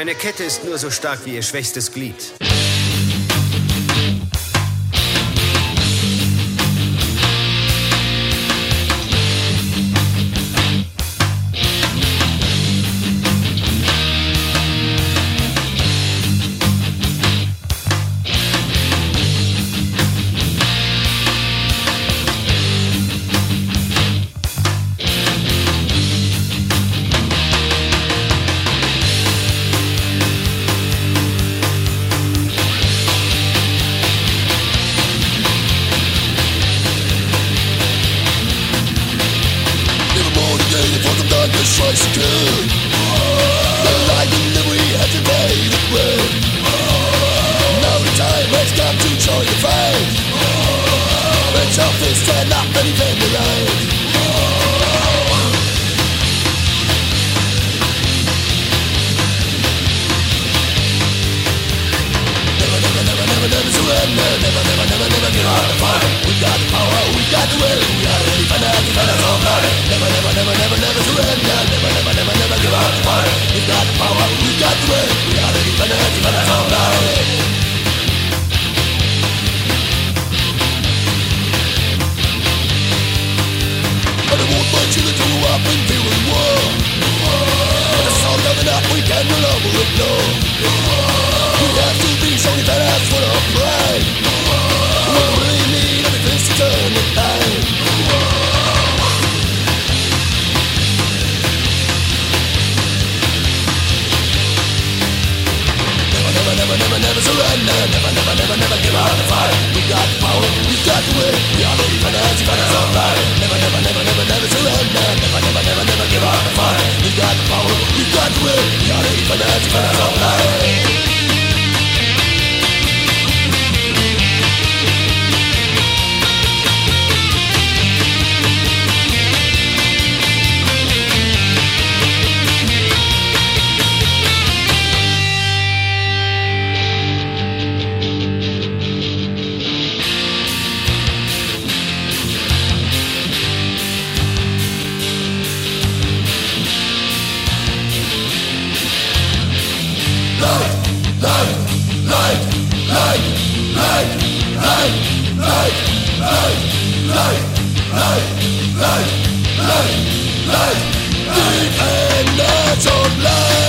Eine Kette ist nur so stark wie ihr schwächstes Glied. Choice to the lightning that we had to bathe with. Now the time has come to join the fight. It's our fist and up anything to ride. Never surrender. Never give out the fight. We got the power, we got the will. We are ready for that, defend us all night. Never surrender. Never give out the fight. We got the power, we got the will. We are ready for that, defend us all night. But I won't let you to up and feel the war. When the sun coming up, we can no longer ignore. We have to be so defenders for our pride. We really need every fist to turn the tide. Never surrender. Never give out the fight. We got the power, we got the will. We are ready for that, defenders all night. Never surrender. Never give out the fight. We got the power, we got the will. We are ready for that, defenders all night. Light, defenders of light.